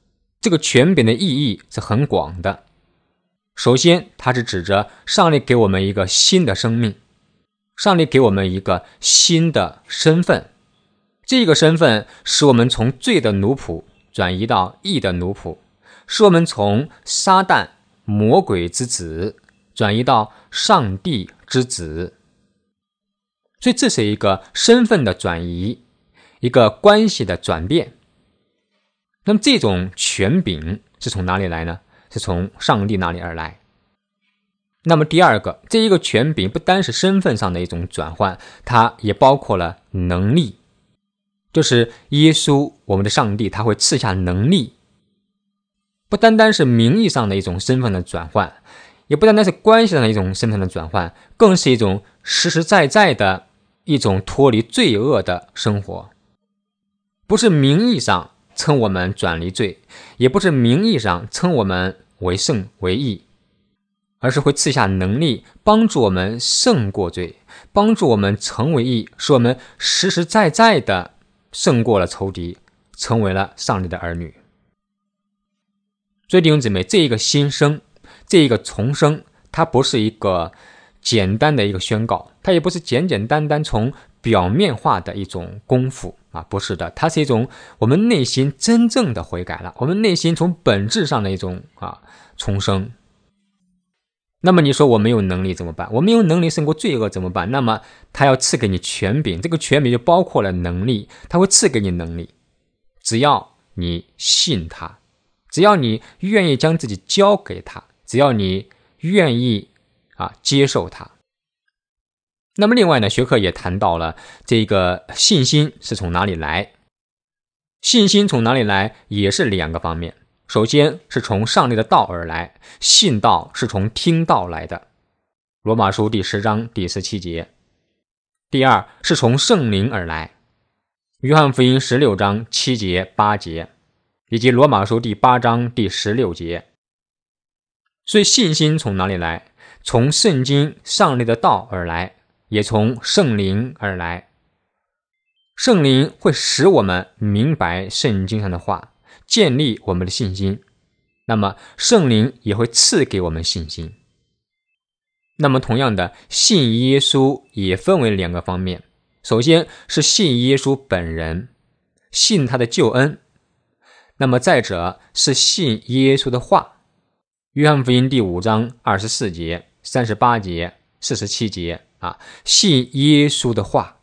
这个权柄的意义是很广的。首先，它是指着上帝给我们一个新的生命，上帝给我们一个新的身份。这个身份使我们从罪的奴仆转移到义的奴仆，使我们从撒旦魔鬼之子转移到上帝之子。所以这是一个身份的转移，一个关系的转变。那么这种权柄是从哪里来呢？是从上帝那里而来。那么第二个，这一个权柄不单是身份上的一种转换，它也包括了能力。就是耶稣，我们的上帝，他会赐下能力，不单单是名义上的一种身份的转换，也不单单是关系上的一种身份的转换，更是一种实实在在的一种脱离罪恶的生活。不是名义上称我们转离罪，也不是名义上称我们为圣为义，而是会赐下能力，帮助我们胜过罪，帮助我们成为义，使我们实实在在的胜过了仇敌，成为了上帝的儿女。所以弟兄姊妹，这一个新生，这一个重生，它不是一个简单的一个宣告，它也不是简简单单从表面化的一种功夫啊，不是的，它是一种我们内心真正的悔改了，我们内心从本质上的一种啊重生。那么你说我没有能力怎么办？我没有能力胜过罪恶怎么办？那么他要赐给你权柄，这个权柄就包括了能力，他会赐给你能力，只要你信他，只要你愿意将自己交给他，只要你愿意啊接受他。那么另外呢，学课也谈到了这个信心是从哪里来，信心从哪里来也是两个方面。首先是从上帝的道而来，信道是从听道来的，罗马书第十章第十七节。第二是从圣灵而来，约翰福音十六章七节八节，以及罗马书第八章第十六节。所以信心从哪里来？从圣经上帝的道而来，也从圣灵而来。圣灵会使我们明白圣经上的话，建立我们的信心，那么圣灵也会赐给我们信心。那么同样的，信耶稣也分为两个方面，首先是信耶稣本人，信他的救恩，那么再者是信耶稣的话，约翰福音第五章二十四节、三十八节、四十七节啊，信耶稣的话。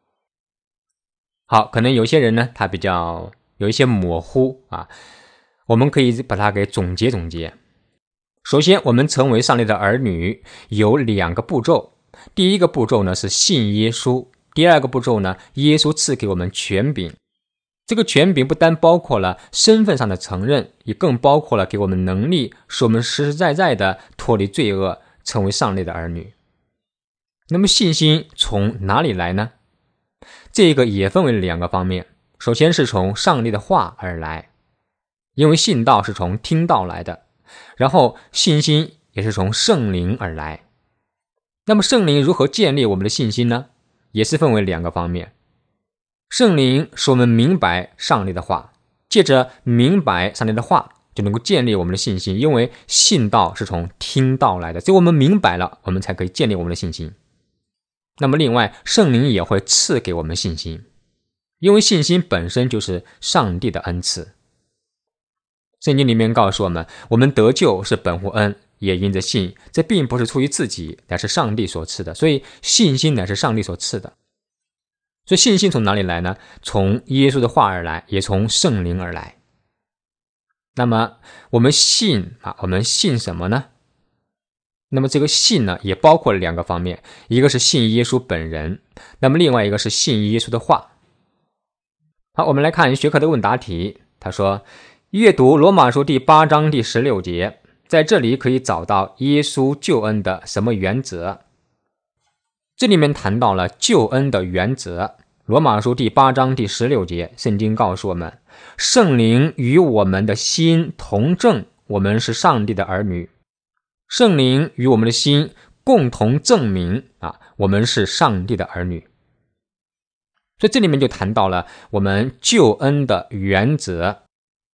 好，可能有些人呢，他比较有一些模糊啊，我们可以把它给总结总结。首先，我们成为上帝的儿女有两个步骤，第一个步骤呢是信耶稣，第二个步骤呢，耶稣赐给我们权柄。这个权柄不单包括了身份上的承认，也更包括了给我们能力，使我们实实在在的脱离罪恶，成为上帝的儿女。那么信心从哪里来呢？这个也分为两个方面，首先是从上帝的话而来，因为信道是从听道来的，然后信心也是从圣灵而来。那么圣灵如何建立我们的信心呢？也是分为两个方面。圣灵使我们明白上帝的话，借着明白上帝的话就能够建立我们的信心，因为信道是从听道来的，所以我们明白了，我们才可以建立我们的信心。那么另外，圣灵也会赐给我们信心，因为信心本身就是上帝的恩赐。圣经里面告诉我们，我们得救是本乎恩，也因着信，这并不是出于自己，乃是上帝所赐的，所以信心乃是上帝所赐的。所以信心从哪里来呢？从耶稣的话而来，也从圣灵而来。那么我们信啊，我们信什么呢？那么这个信呢，也包括了两个方面，一个是信耶稣本人，那么另外一个是信耶稣的话。好，我们来看学科的问答题。他说，阅读罗马书第八章第十六节，在这里可以找到耶稣救恩的什么原则？这里面谈到了救恩的原则。罗马书第八章第十六节，圣经告诉我们，圣灵与我们的心同证，我们是上帝的儿女。圣灵与我们的心共同证明啊，我们是上帝的儿女。所以这里面就谈到了我们救恩的原则。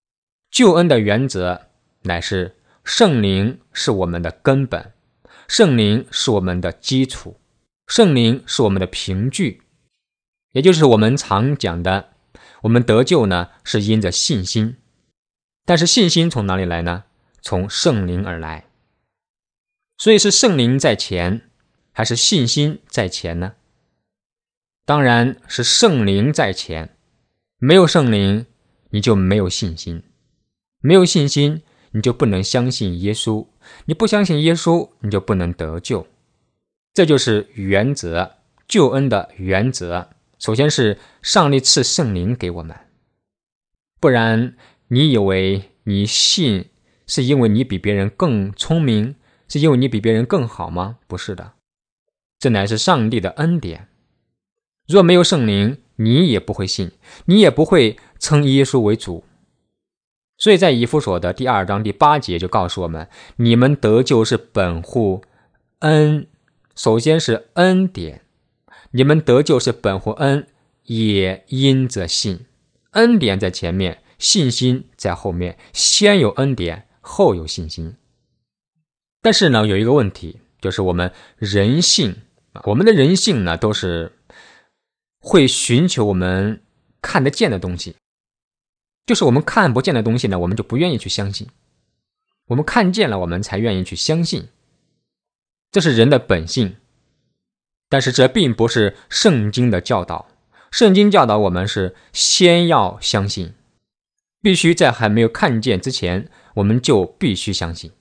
救恩的原则乃是圣灵是我们的根本，圣灵是我们的基础，圣灵是我们的凭据，也就是我们常讲的，我们得救呢是因着信心。但是信心从哪里来呢？从圣灵而来。所以是圣灵在前，还是信心在前呢？当然是圣灵在前。没有圣灵，你就没有信心。没有信心，你就不能相信耶稣。你不相信耶稣，你就不能得救。这就是原则，救恩的原则。首先是上帝赐圣灵给我们，不然你以为你信是因为你比别人更聪明，是因为你比别人更好吗？不是的，这乃是上帝的恩典。若没有圣灵，你也不会信，你也不会称耶稣为主。所以在以弗所的第二章第八节就告诉我们，你们得救是本乎恩，首先是恩典，你们得救是本乎恩，也因着信。恩典在前面，信心在后面，先有恩典，后有信心。但是呢，有一个问题，就是我们人性，我们的人性呢，都是会寻求我们看得见的东西。就是我们看不见的东西呢，我们就不愿意去相信。我们看见了，我们才愿意去相信。这是人的本性。但是这并不是圣经的教导。圣经教导我们是先要相信，必须在还没有看见之前，我们就必须相信。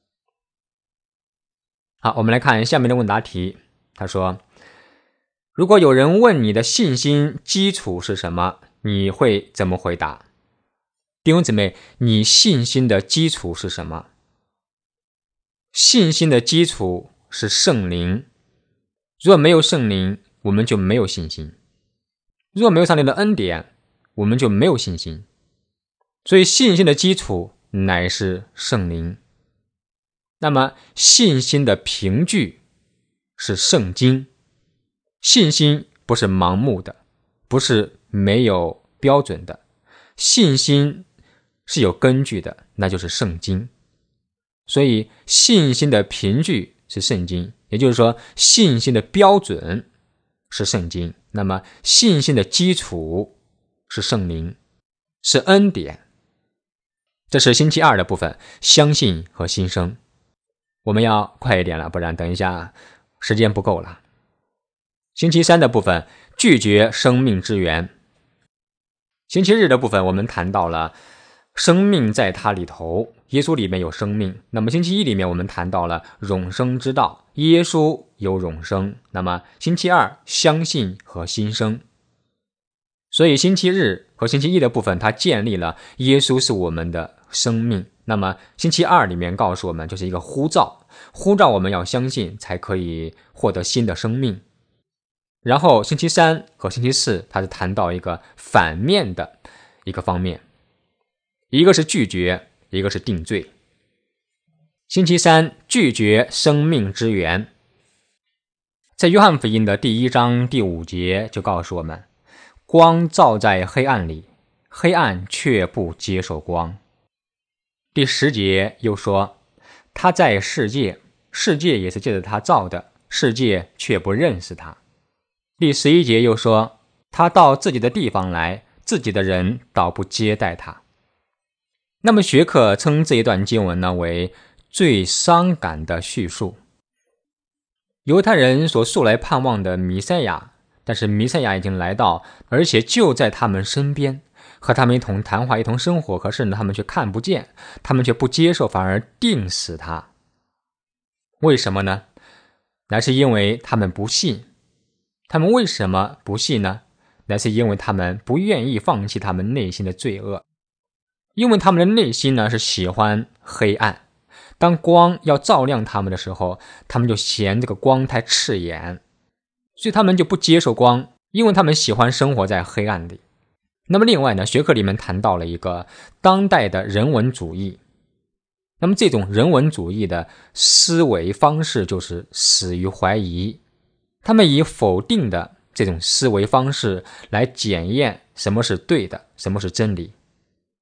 好，我们来看下面的问答题。他说，如果有人问你的信心基础是什么，你会怎么回答？弟兄姊妹，你信心的基础是什么？信心的基础是圣灵。若没有圣灵，我们就没有信心。若没有上帝的恩典，我们就没有信心。所以信心的基础乃是圣灵。那么信心的凭据是圣经。信心不是盲目的，不是没有标准的，信心是有根据的，那就是圣经。所以信心的凭据是圣经，也就是说信心的标准是圣经，那么信心的基础是圣灵，是恩典。这是星期二的部分，相信和新生。我们要快一点了，不然等一下时间不够了。星期三的部分，拒绝生命之源。星期日的部分我们谈到了生命在他里头，耶稣里面有生命。那么星期一里面我们谈到了永生之道，耶稣有永生。那么星期二相信和新生。所以星期日和星期一的部分它建立了耶稣是我们的生命。那么星期二里面告诉我们就是一个呼召，呼召我们要相信才可以获得新的生命。然后星期三和星期四它是谈到一个反面的一个方面，一个是拒绝，一个是定罪。星期三拒绝生命之源，在约翰福音的第一章第五节就告诉我们，光照在黑暗里，黑暗却不接受光。第十节又说，他在世界，世界也是借着他造的，世界却不认识他。第十一节又说，他到自己的地方来，自己的人倒不接待他。那么学科称这一段经文呢为最伤感的叙述。犹太人所素来盼望的弥赛亚，但是弥赛亚已经来到，而且就在他们身边，和他们一同谈话，一同生活，可是呢他们却看不见，他们却不接受，反而定死他。为什么呢？乃是因为他们不信。他们为什么不信呢？乃是因为他们不愿意放弃他们内心的罪恶。因为他们的内心呢是喜欢黑暗，当光要照亮他们的时候，他们就嫌这个光太刺眼，所以他们就不接受光，因为他们喜欢生活在黑暗里。那么另外呢，学科里面谈到了一个当代的人文主义。那么这种人文主义的思维方式就是死于怀疑，他们以否定的这种思维方式来检验什么是对的，什么是真理。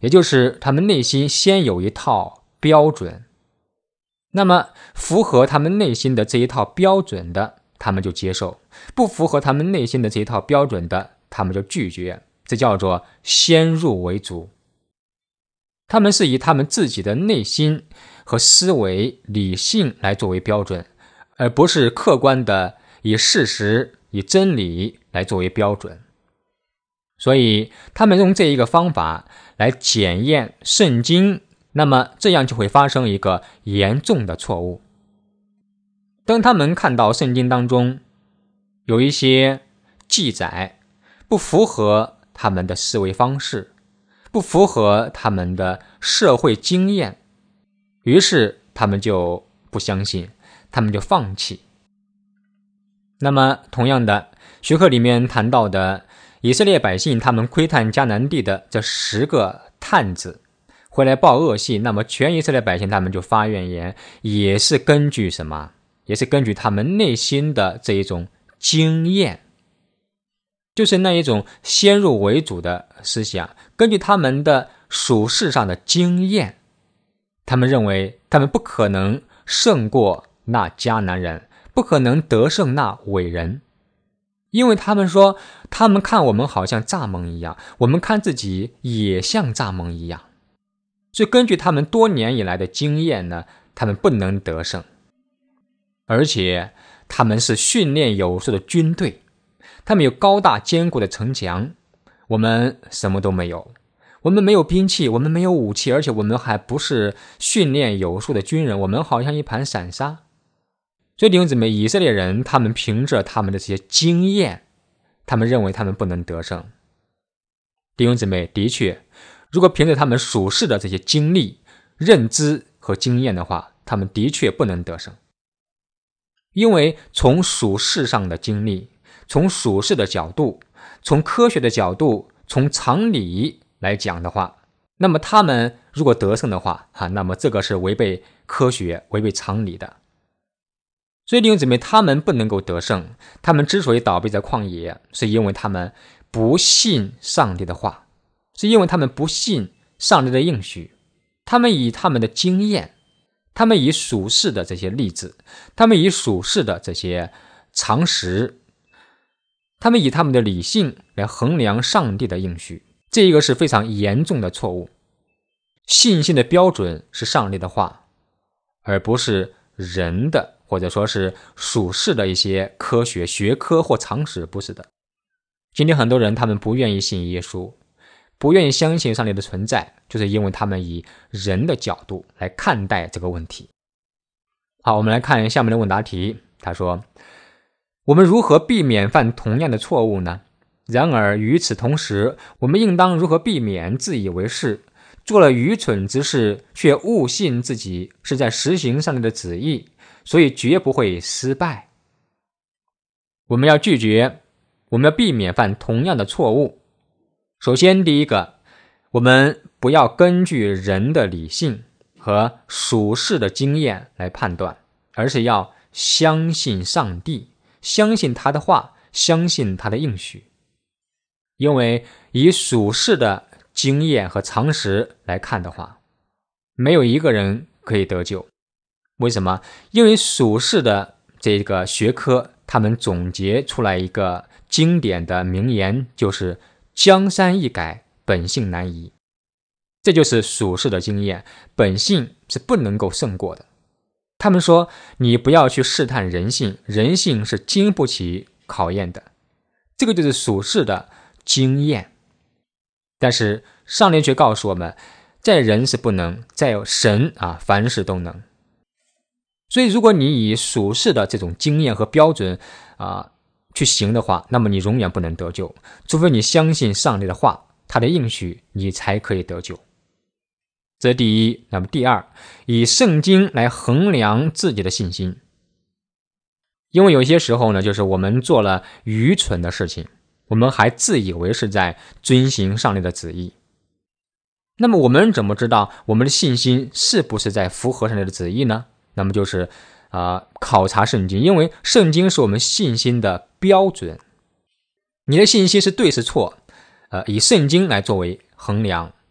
也就是他们内心先有一套标准，那么符合他们内心的这一套标准的，他们就接受；不符合他们内心的这一套标准的，他们就拒绝。这叫做先入为主。他们是以他们自己的内心和思维理性来作为标准，而不是客观的以事实以真理来作为标准。所以他们用这一个方法来检验圣经，那么这样就会发生一个严重的错误。当他们看到圣经当中有一些记载不符合他们的思维方式，不符合他们的社会经验，于是他们就不相信，他们就放弃。那么同样的，学科里面谈到的以色列百姓他们窥探迦南地的这十个探子回来报恶信，那么全以色列百姓他们就发怨言，也是根据什么？也是根据他们内心的这一种经验，就是那一种先入为主的思想，根据他们的属世上的经验，他们认为他们不可能胜过那迦南人，不可能得胜那伟人，因为他们说他们看我们好像蚱蜢一样，我们看自己也像蚱蜢一样。所以根据他们多年以来的经验呢，他们不能得胜，而且他们是训练有素的军队，他们有高大坚固的城墙，我们什么都没有，我们没有兵器，我们没有武器，而且我们还不是训练有素的军人，我们好像一盘散沙。所以弟兄姊妹，以色列人他们凭着他们的这些经验，他们认为他们不能得胜。弟兄姊妹，的确如果凭着他们属世的这些经历、认知和经验的话，他们的确不能得胜。因为从属世上的经历，从属世的角度，从科学的角度，从常理来讲的话，那么他们如果得胜的话，啊，那么这个是违背科学、违背常理的。所以弟兄姊妹，他们不能够得胜，他们之所以倒闭在旷野，是因为他们不信上帝的话，是因为他们不信上帝的应许。他们以他们的经验，他们以属世的这些例子，他们以属世的这些常识，他们以他们的理性来衡量上帝的应许，这一个是非常严重的错误。信心的标准是上帝的话，而不是人的，或者说是属世的一些科学、学科或常识，不是的。今天很多人他们不愿意信耶稣，不愿意相信上帝的存在，就是因为他们以人的角度来看待这个问题。好，我们来看下面的问答题。他说，我们如何避免犯同样的错误呢？然而与此同时，我们应当如何避免自以为是，做了愚蠢之事，却误信自己是在实行上帝的旨意，所以绝不会失败。我们要拒绝，我们要避免犯同样的错误。首先，第一个，我们不要根据人的理性和属世的经验来判断，而是要相信上帝，相信他的话，相信他的应许。因为以属世的经验和常识来看的话，没有一个人可以得救。为什么？因为属世的这个学科，他们总结出来一个经典的名言，就是江山易改，本性难移。这就是属世的经验，本性是不能够胜过的。他们说，你不要去试探人性，人性是经不起考验的。这个就是属世的经验。但是上帝却告诉我们，在人是不能，在神啊，凡事都能。所以如果你以属世的这种经验和标准啊去行的话，那么你永远不能得救，除非你相信上帝的话，他的应许，你才可以得救。这是第一。那么第二，以圣经来衡量自己的信心。因为有些时候呢，就是我们做了愚蠢的事情，我们还自以为是在遵行上帝的旨意。那么我们怎么知道我们的信心是不是在符合上帝的旨意呢？那么就是呃，考察圣经，因为圣经是我们信心的标准。你的信心是对是错，呃，以圣经来作为衡量，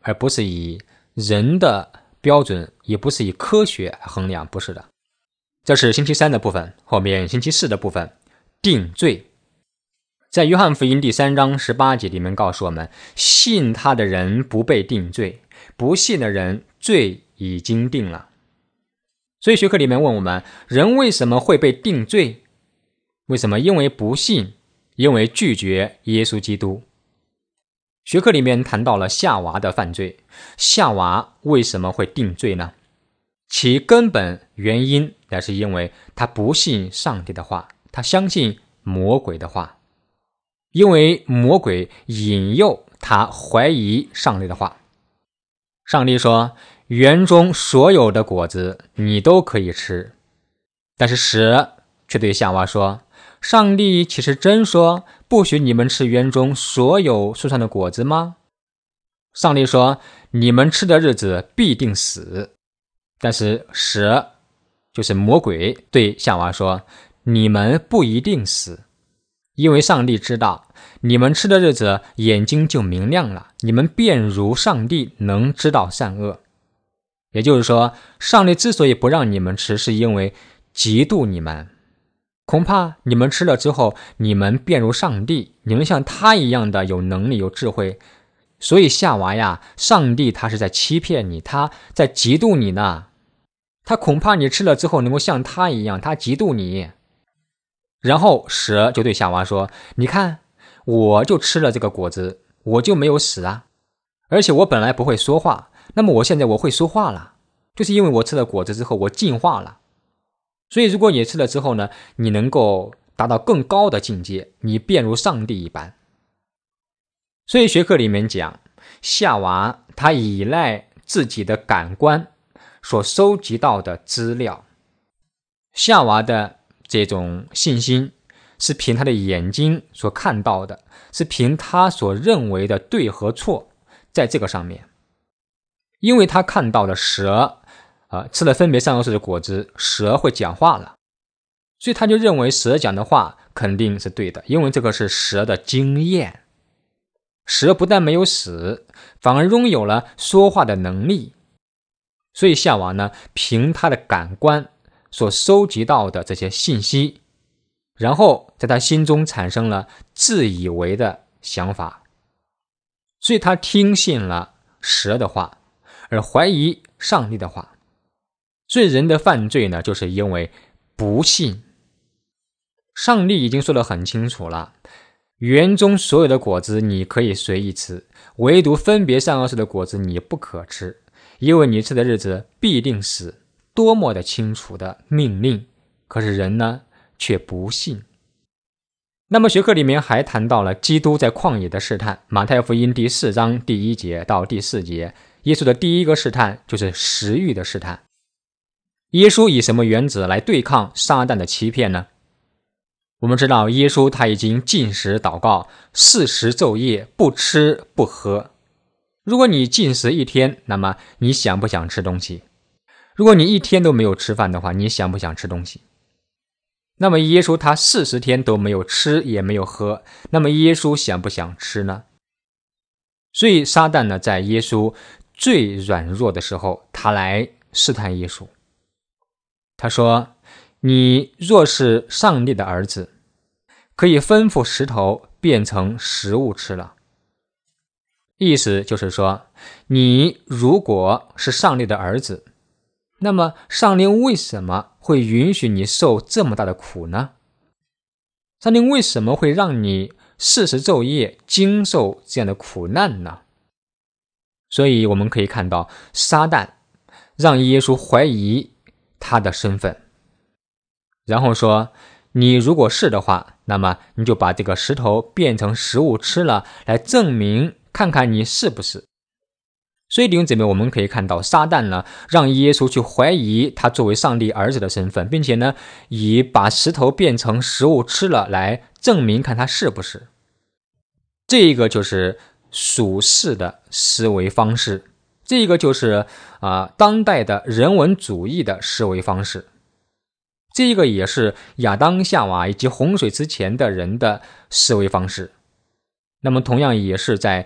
而不是以人的标准，也不是以科学衡量，不是的。这是星期三的部分，后面星期四的部分，定罪。在约翰福音第三章十八节里面告诉我们，信他的人不被定罪，不信的人罪已经定了。所以学科里面问我们，人为什么会被定罪？为什么？因为不信，因为拒绝耶稣基督。学科里面谈到了夏娃的犯罪，夏娃为什么会定罪呢？其根本原因乃是因为他不信上帝的话，他相信魔鬼的话，因为魔鬼引诱他怀疑上帝的话。上帝说，园中所有的果子你都可以吃，但是蛇却对夏娃说，上帝岂是真说不许你们吃园中所有树上的果子吗？上帝说，你们吃的日子必定死。但是蛇，就是魔鬼，对夏娃说，你们不一定死，因为上帝知道你们吃的日子眼睛就明亮了，你们便如上帝，能知道善恶。也就是说，上帝之所以不让你们吃，是因为嫉妒你们，恐怕你们吃了之后，你们便如上帝，你们像他一样的有能力有智慧。所以夏娃呀，上帝他是在欺骗你，他在嫉妒你呢，他恐怕你吃了之后能够像他一样，他嫉妒你。然后蛇就对夏娃说，你看，我就吃了这个果子，我就没有死啊，而且我本来不会说话，那么我现在我会说话了，就是因为我吃了果子之后我进化了。所以如果你吃了之后呢，你能够达到更高的境界，你便如上帝一般。所以学科里面讲，夏娃她依赖自己的感官所收集到的资料，夏娃的这种信心是凭她的眼睛所看到的，是凭她所认为的对和错，在这个上面。因为她看到了蛇呃，吃了分别善恶树的果子，蛇会讲话了，所以她就认为蛇讲的话肯定是对的，因为这个是蛇的经验。蛇不但没有死，反而拥有了说话的能力。所以夏娃呢，凭她的感官所收集到的这些信息，然后在她心中产生了自以为的想法，所以她听信了蛇的话，而怀疑上帝的话。所以人的犯罪呢，就是因为不信。上帝已经说得很清楚了，园中所有的果子你可以随意吃，唯独分别善恶树的果子你不可吃，因为你吃的日子必定死。多么的清楚的命令，可是人呢却不信。那么学科里面还谈到了基督在旷野的试探，马太福音第四章第一节到第四节，耶稣的第一个试探就是食欲的试探。耶稣以什么原则来对抗撒旦的欺骗呢？我们知道耶稣他已经禁食祷告四十昼夜，不吃不喝。如果你禁食一天，那么你想不想吃东西？如果你一天都没有吃饭的话，你想不想吃东西？那么耶稣他四十天都没有吃也没有喝，那么耶稣想不想吃呢？所以撒旦呢，在耶稣最软弱的时候，他来试探耶稣。他说，你若是上帝的儿子，可以吩咐石头变成食物吃了。意思就是说，你如果是上帝的儿子，那么上帝为什么会允许你受这么大的苦呢？上帝为什么会让你四十昼夜经受这样的苦难呢？所以我们可以看到，撒旦让耶稣怀疑他的身份，然后说，你如果是的话，那么你就把这个石头变成食物吃了，来证明看看你是不是。所以弟兄姊妹，我们可以看到撒旦呢，让耶稣去怀疑他作为上帝儿子的身份，并且呢，以把石头变成食物吃了来证明看他是不是。这个就是属世的思维方式，这个就是啊、呃、当代的人文主义的思维方式。这个也是亚当夏娃以及洪水之前的人的思维方式。那么同样也是在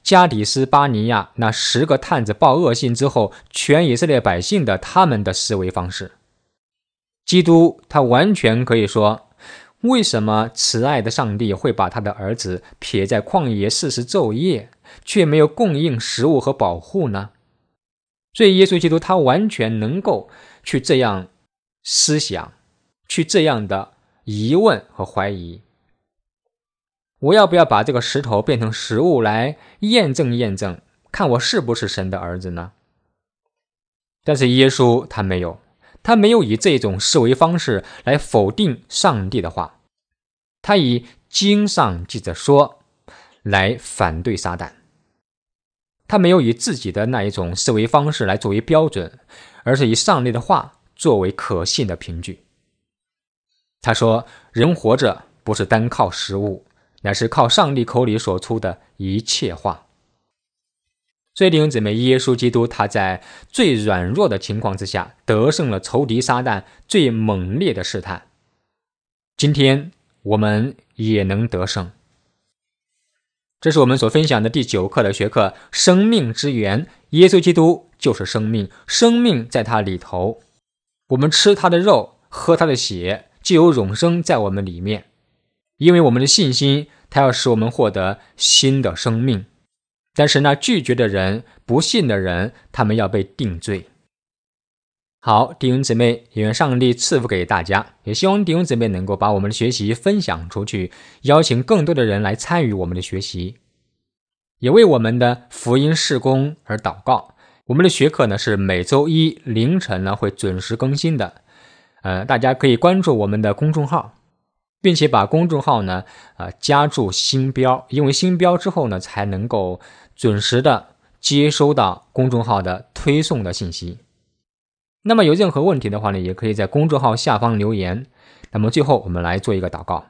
加底斯巴尼亚那十个探子报恶信之后，全以色列百姓的他们的思维方式。基督他完全可以说，为什么慈爱的上帝会把他的儿子撇在旷野四十昼夜，却没有供应食物和保护呢？所以耶稣基督他完全能够去这样思想，去这样的疑问和怀疑，我要不要把这个石头变成食物来验证验证，看我是不是神的儿子呢？但是耶稣他没有，他没有以这种思维方式来否定上帝的话，他以经上记着说来反对撒旦。他没有以自己的那一种思维方式来作为标准，而是以上帝的话作为可信的凭据。他说，人活着不是单靠食物，乃是靠上帝口里所出的一切话。所以弟兄姊妹，耶稣基督他在最软弱的情况之下，得胜了仇敌撒旦最猛烈的试探。今天我们也能得胜。这是我们所分享的第九课的学科，生命之源。耶稣基督就是生命，生命在他里头，我们吃他的肉，喝他的血，就有永生在我们里面。因为我们的信心，他要使我们获得新的生命。但是那拒绝的人，不信的人，他们要被定罪。好，弟兄姊妹，也愿上帝赐福给大家，也希望弟兄姊妹能够把我们的学习分享出去，邀请更多的人来参与我们的学习，也为我们的福音事工而祷告。我们的学课呢是每周一凌晨呢会准时更新的，呃，大家可以关注我们的公众号，并且把公众号呢呃加注星标，因为星标之后呢才能够准时的接收到公众号的推送的信息。那么有任何问题的话呢，也可以在公众号下方留言。那么最后我们来做一个祷告。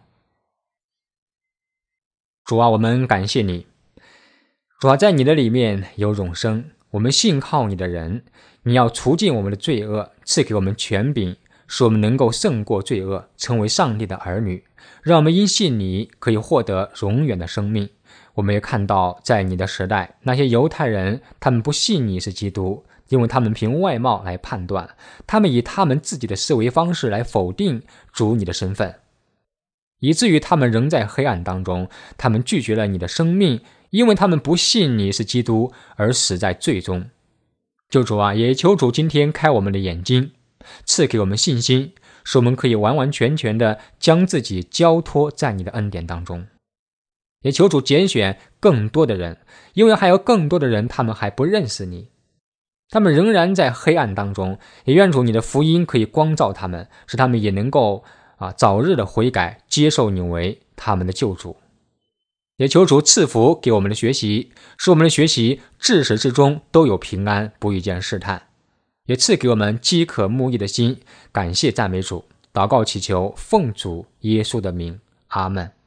主啊，我们感谢你，主啊，在你的里面有永生，我们信靠你的人，你要除尽我们的罪恶，赐给我们权柄，使我们能够胜过罪恶，成为上帝的儿女，让我们因信你可以获得永远的生命。我们也看到在你的时代，那些犹太人他们不信你是基督，因为他们凭外貌来判断，他们以他们自己的思维方式来否定主你的身份，以至于他们仍在黑暗当中，他们拒绝了你的生命，因为他们不信你是基督而死在罪中。救主啊，也求主今天开我们的眼睛，赐给我们信心，使我们可以完完全全的将自己交托在你的恩典当中。也求主拣选更多的人，因为还有更多的人他们还不认识你，他们仍然在黑暗当中，也愿主你的福音可以光照他们，使他们也能够啊早日的悔改，接受你为他们的救主。也求主赐福给我们的学习，使我们的学习至始至终都有平安，不遇见试探。也赐给我们饥渴慕义的心，感谢赞美主，祷告祈求奉主耶稣的名，阿们。